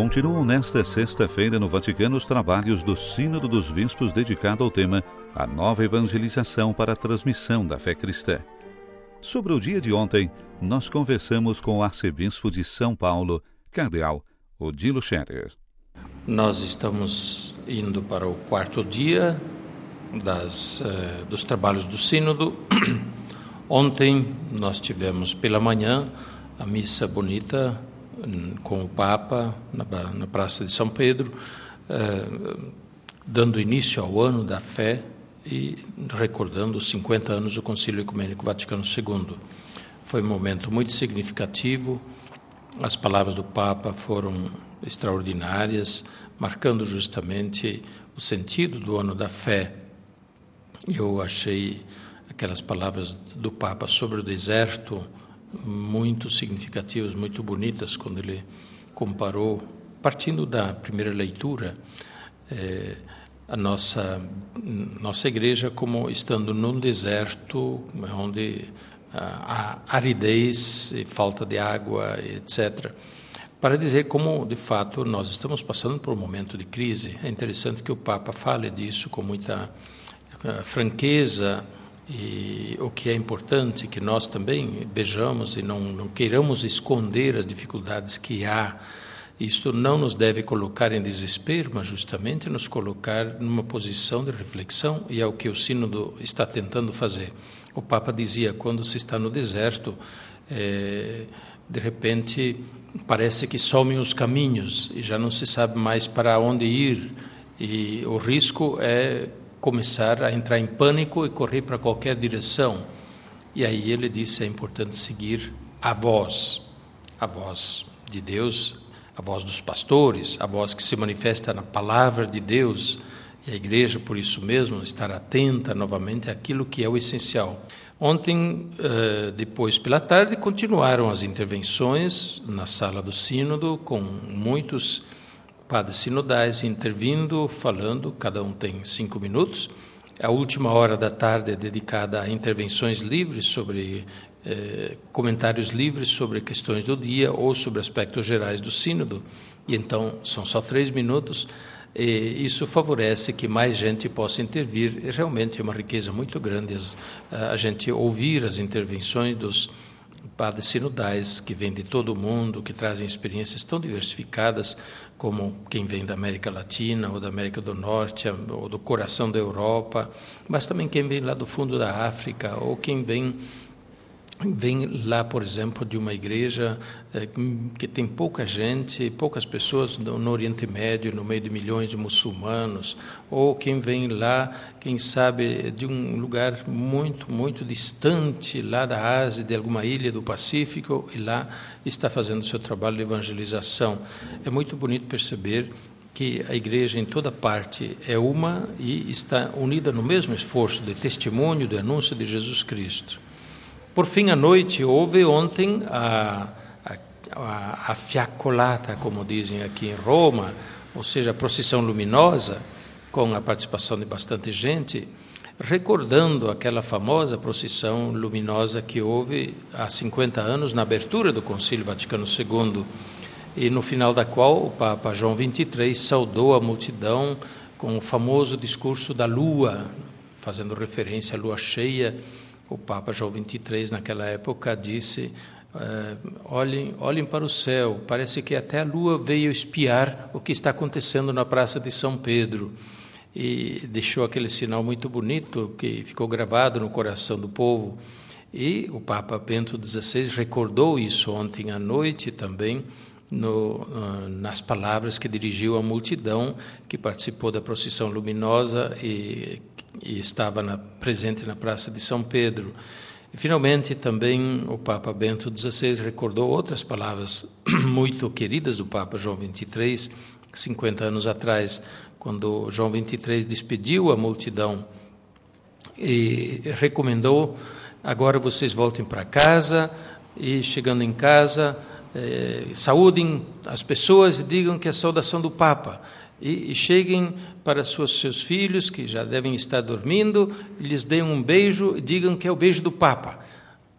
Continuam nesta sexta-feira no Vaticano os trabalhos do Sínodo dos Bispos dedicado ao tema A Nova Evangelização para a Transmissão da Fé Cristã. Sobre o dia de ontem, nós conversamos com o arcebispo de São Paulo, cardeal Odilo Scherer. Nós estamos indo para o quarto dia dos trabalhos do Sínodo. Ontem nós tivemos pela manhã a missa bonita com o Papa na Praça de São Pedro, dando início ao ano da fé e recordando os 50 anos do Concílio Ecumênico Vaticano II. Foi um momento muito significativo, as palavras do Papa foram extraordinárias, marcando justamente o sentido do ano da fé. Eu achei aquelas palavras do Papa sobre o deserto muito significativas, muito bonitas, quando ele comparou, partindo da primeira leitura, a nossa igreja como estando num deserto onde há aridez e falta de água, etc., para dizer como, de fato, nós estamos passando por um momento de crise. É interessante que o Papa fale disso com muita franqueza, e o que é importante que nós também vejamos e não queiramos esconder as dificuldades que há. Isto não nos deve colocar em desespero, mas justamente nos colocar numa posição de reflexão, e é o que o Sínodo está tentando fazer. O Papa dizia, quando se está no deserto, de repente parece que somem os caminhos e já não se sabe mais para onde ir, e o risco é começar a entrar em pânico e correr para qualquer direção. E aí ele disse, é importante seguir a voz de Deus, a voz dos pastores, a voz que se manifesta na palavra de Deus, e a igreja, por isso mesmo, estar atenta novamente àquilo que é o essencial. Ontem, depois pela tarde, continuaram as intervenções na sala do Sínodo, com muitos padres sinodais intervindo, falando, cada um tem 5 minutos. A última hora da tarde é dedicada a intervenções livres sobre comentários livres sobre questões do dia ou sobre aspectos gerais do Sínodo, e então são só 3 minutos, e isso favorece que mais gente possa intervir. E realmente é uma riqueza muito grande a gente ouvir as intervenções dos padres sinodais que vêm de todo o mundo, que trazem experiências tão diversificadas, como quem vem da América Latina ou da América do Norte ou do coração da Europa, mas também quem vem lá do fundo da África, ou quem vem lá, por exemplo, de uma igreja que tem pouca gente, poucas pessoas no Oriente Médio, no meio de milhões de muçulmanos, ou quem vem lá, quem sabe, de um lugar muito, muito distante, lá da Ásia, de alguma ilha do Pacífico, e lá está fazendo o seu trabalho de evangelização. É muito bonito perceber que a igreja em toda parte é uma e está unida no mesmo esforço de testemunho, de anúncio de Jesus Cristo. Por fim, à noite, houve ontem a fiaccolata, como dizem aqui em Roma, ou seja, a procissão luminosa, com a participação de bastante gente, recordando aquela famosa procissão luminosa que houve há 50 anos, na abertura do Concílio Vaticano II, e no final da qual o Papa João XXIII saudou a multidão com o famoso discurso da lua, fazendo referência à lua cheia. O Papa João XXIII, naquela época, disse, olhem para o céu, parece que até a lua veio espiar o que está acontecendo na Praça de São Pedro. E deixou aquele sinal muito bonito que ficou gravado no coração do povo. E o Papa Bento XVI recordou isso ontem à noite também, nas palavras que dirigiu à multidão que participou da procissão luminosa e estava presente na Praça de São Pedro. E, finalmente, também o Papa Bento XVI recordou outras palavras muito queridas do Papa João XXIII, 50 anos atrás, quando João XXIII despediu a multidão e recomendou: agora vocês voltem para casa, e chegando em casa, saúdem as pessoas e digam que é a saudação do Papa. E cheguem para seus filhos, que já devem estar dormindo, e lhes deem um beijo e digam que é o beijo do Papa.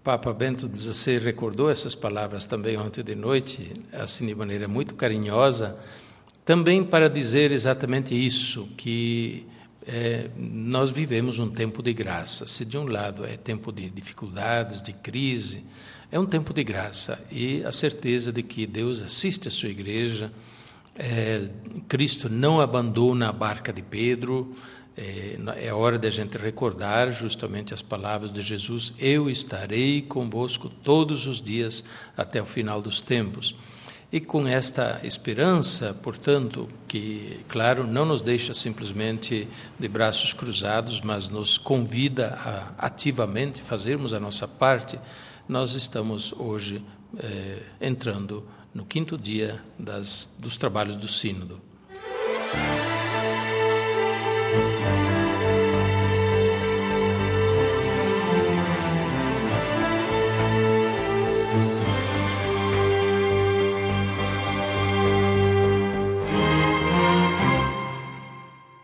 Papa Bento XVI recordou essas palavras também ontem de noite, assim de maneira muito carinhosa, também para dizer exatamente isso, que nós vivemos um tempo de graça. Se de um lado é tempo de dificuldades, de crise, é um tempo de graça e a certeza de que Deus assiste a sua igreja. Cristo não abandona a barca de Pedro. É hora de a gente recordar justamente as palavras de Jesus: eu estarei convosco todos os dias até o final dos tempos. E com esta esperança, portanto, que, claro, não nos deixa simplesmente de braços cruzados, mas nos convida a ativamente fazermos a nossa parte, nós estamos hoje entrando no 5º dia dos trabalhos do Sínodo.